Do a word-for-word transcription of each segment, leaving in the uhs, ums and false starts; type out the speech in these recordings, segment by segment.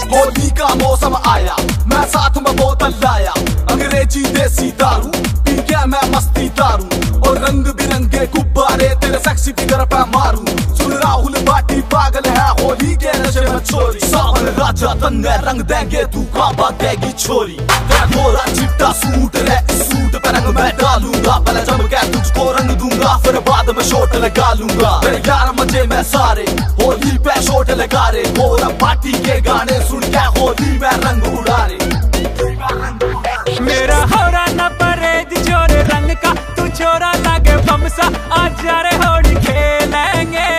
होली का मौसम आया, मैं साथ में बोतल लाया, अंग्रेजी देसी दारू पी के मैं मस्ती दारू और रंग बिरंगे गुब्बारे तेरे सेक्सी फिगर पे मारूं। सुन राहुल बाटी पागल है होली के नशे में छोरी, सावन राजा तन्ने रंग देंगे तू काबा देगी छोरी। तेरा गोरा चिट्टा सूट रे, सूट पे रंग मैं डालूंगा, पहले जम के तुझको रंग दूंगा, फिर बाद में शॉट लगा लूंगा। मेरे यार मजे में सारे होली पे शॉट लगा रे, गोरा पार्टी के गाने सुन के होली में रंग उड़ा रे। मेरा हो रहा न परेज जोर रंग का, तू छोरा लागे बमसा, आज जा रे होली खेलेंगे।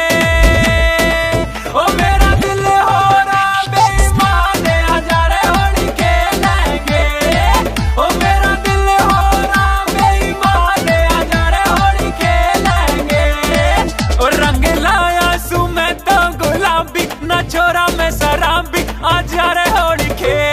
ओ मेरा दिल हो रहा बेईमान, आज जा रे होली खेलेंगे। ओ मेरा दिल हो रहा बेईमान, आज जा रे होली खेलेंगे। ओ रंग लाया सू मैं तो गुलाबी, न छोरा मैं शराबी, आज जा रे होली खेलेंगे।